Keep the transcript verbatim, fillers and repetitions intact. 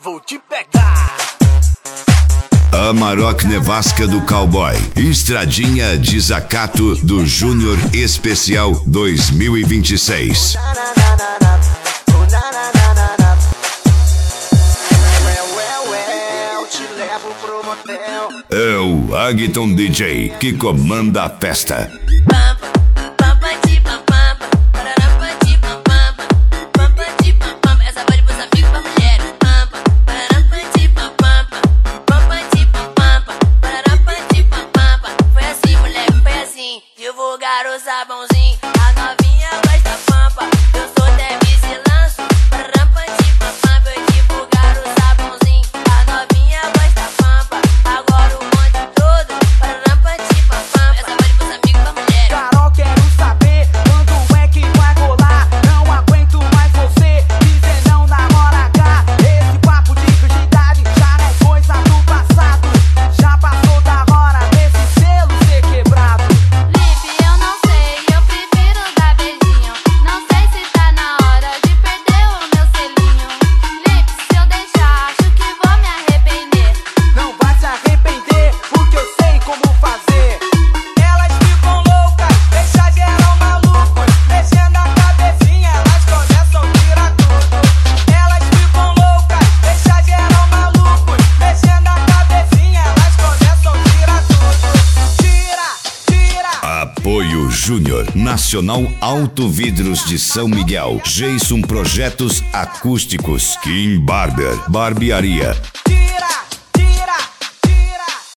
vou te pegar. Amarok Nevasca do Cowboy, Estradinha Desacato do Júnior Especial dois mil e vinte e seis. É o Agton D J que comanda a festa. Divulgar o sabãozinho, a novinha gosta pampa. Eu sou Demis e lanço rampa de pampa. Eu divulgar o sabãozinho, a novinha gosta pampa. Agora o monte todo rampa de pampa. Essa vale pros amigos da mulher. Carol, quero saber quando é que vai rolar. Não aguento mais você dizer não na hora H. Esse papo de virgindade já não é coisa do passado. Já passou da hora desse selo ser quebrado. Apoio Júnior, Nacional Auto Vidros de São Miguel, Jason Projetos Acústicos, Kim Barber, Barbearia.